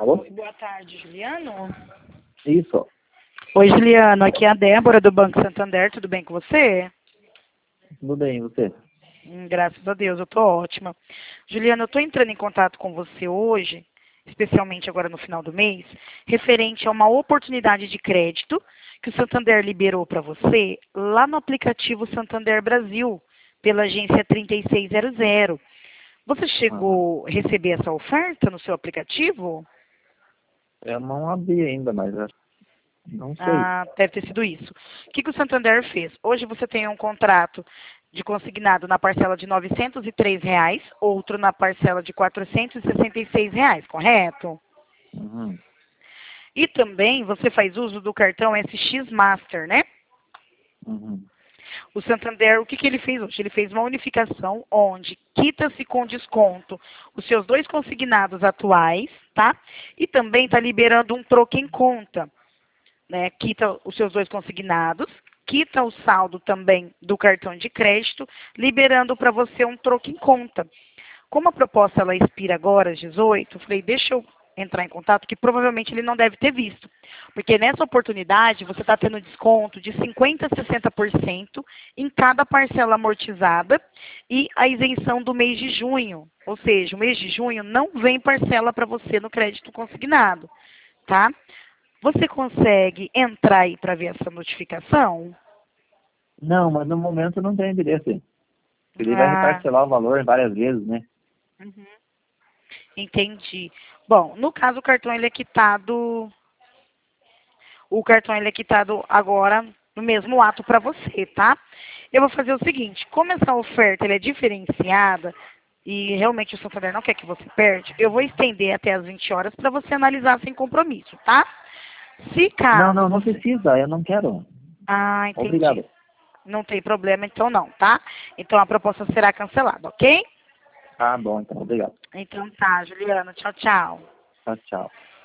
Alô? Oi, boa tarde, Juliano. Isso. Oi, Juliano, aqui é a Débora do Banco Santander, tudo bem com você? Tudo bem, e você? Graças a Deus, eu tô ótima. Juliano, eu tô entrando em contato com você hoje, especialmente agora no final do mês, referente a uma oportunidade de crédito que o Santander liberou para você lá no aplicativo Santander Brasil, pela agência 3600. Você Aham. chegou a receber essa oferta no seu aplicativo? Eu não abri ainda, mas não sei. Ah, deve ter sido isso. O que o Santander fez? Hoje você tem um contrato de consignado na parcela de R$ 903, outro na parcela de R$ 466, correto? Uhum. E também você faz uso do cartão SX Master, né? Uhum. O Santander, o que ele fez hoje? Ele fez uma unificação onde quita-se com desconto os seus dois consignados atuais, tá? E também está liberando um troco em conta, né? Quita os seus dois consignados, quita o saldo também do cartão de crédito, liberando para você um troco em conta. Como a proposta ela expira agora às 18, eu falei, deixa eu entrar em contato, que provavelmente ele não deve ter visto. Porque nessa oportunidade você está tendo desconto de 50% a 60% em cada parcela amortizada e a isenção do mês de junho. Ou seja, o mês de junho não vem parcela para você no crédito consignado, tá? Você consegue entrar aí para ver essa notificação? Não, mas no momento não tem endereço aí. Ele vai Ah, reparcelar o valor várias vezes, né? uhum, entendi. Bom, no caso o cartão ele é quitado agora no mesmo ato para você, tá? Eu vou fazer o seguinte, como essa oferta ele é diferenciada e realmente o Santander não quer que você perde, eu vou estender até as 20 horas para você analisar sem compromisso, tá? Se Não, caso não, não você... precisa, eu não quero. Ah, entendi. Obrigado. Não tem problema, então não, tá? Então a proposta será cancelada, ok? Tá bom, então, obrigado. Então tá, Juliana. Tchau, tchau. Tchau, tchau.